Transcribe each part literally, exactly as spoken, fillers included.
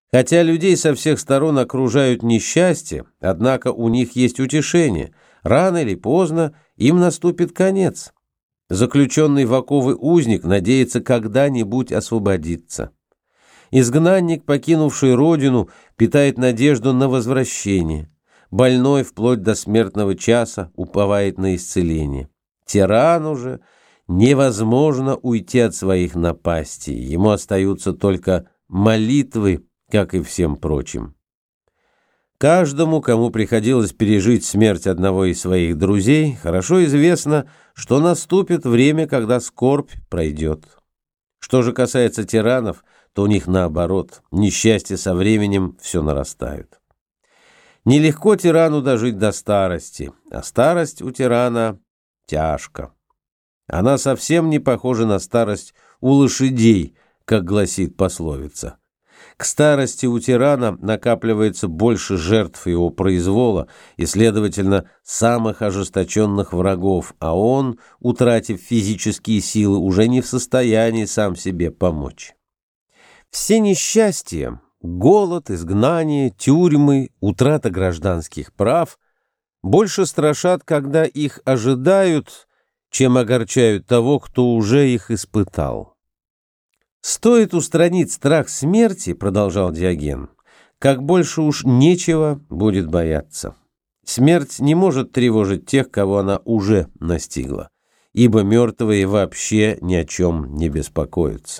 Хотя людей со всех сторон окружают несчастья, однако у них есть утешение. Рано или поздно им наступит конец. Заключенный в оковы узник надеется когда-нибудь освободиться. Изгнанник, покинувший родину, питает надежду на возвращение. Больной вплоть до смертного часа уповает на исцеление. Тирану же невозможно уйти от своих напастей. Ему остаются только молитвы, как и всем прочим. Каждому, кому приходилось пережить смерть одного из своих друзей, хорошо известно, что наступит время, когда скорбь пройдет. Что же касается тиранов, то у них наоборот, несчастья со временем все нарастают. Нелегко тирану дожить до старости, а старость у тирана тяжко. Она совсем не похожа на старость у лошадей, как гласит пословица. К старости у тирана накапливается больше жертв его произвола и, следовательно, самых ожесточенных врагов, а он, утратив физические силы, уже не в состоянии сам себе помочь. Все несчастья, голод, изгнание, тюрьмы, утрата гражданских прав больше страшат, когда их ожидают, чем огорчают того, кто уже их испытал. «Стоит устранить страх смерти, — продолжал Диоген, — как больше уж нечего будет бояться. Смерть не может тревожить тех, кого она уже настигла, ибо мертвые вообще ни о чем не беспокоятся.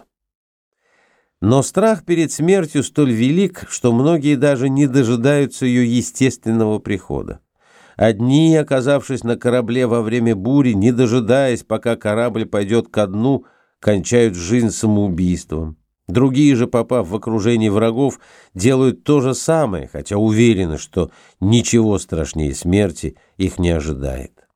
Но страх перед смертью столь велик, что многие даже не дожидаются ее естественного прихода. Одни, оказавшись на корабле во время бури, не дожидаясь, пока корабль пойдет ко дну, кончают жизнь самоубийством. Другие же, попав в окружение врагов, делают то же самое, хотя уверены, что ничего страшнее смерти их не ожидает.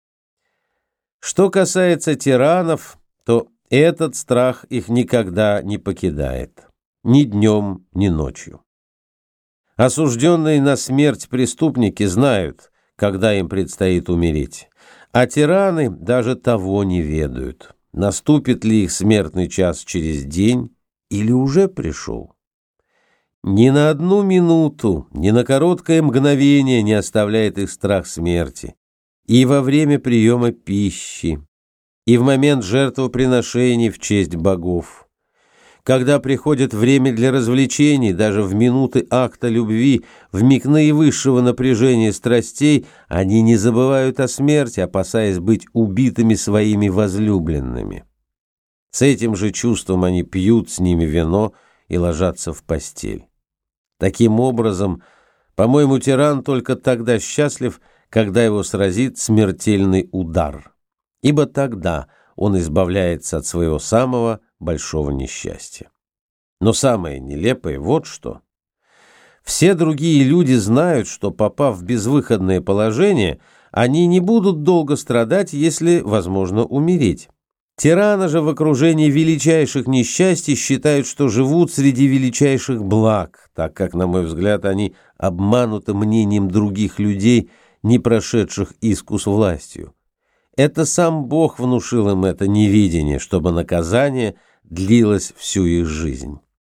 Что касается тиранов, то этот страх их никогда не покидает, ни днем, ни ночью. Осужденные на смерть преступники знают, когда им предстоит умереть, а тираны даже того не ведают. Наступит ли их смертный час через день или уже пришел? Ни на одну минуту, ни на короткое мгновение не оставляет их страх смерти. И во время приема пищи, и в момент жертвоприношений в честь богов. Когда приходит время для развлечений, даже в минуты акта любви, в миг наивысшего напряжения страстей, они не забывают о смерти, опасаясь быть убитыми своими возлюбленными. С этим же чувством они пьют с ними вино и ложатся в постель. Таким образом, по-моему, тиран только тогда счастлив, когда его сразит смертельный удар, ибо тогда он избавляется от своего самого большого несчастья. Но самое нелепое вот что. Все другие люди знают, что, попав в безвыходное положение, они не будут долго страдать, если возможно умереть. Тираны же в окружении величайших несчастий считают, что живут среди величайших благ, так как, на мой взгляд, они обмануты мнением других людей, не прошедших искус властью. Это сам Бог внушил им это невидение, чтобы наказание длилось всю их жизнь.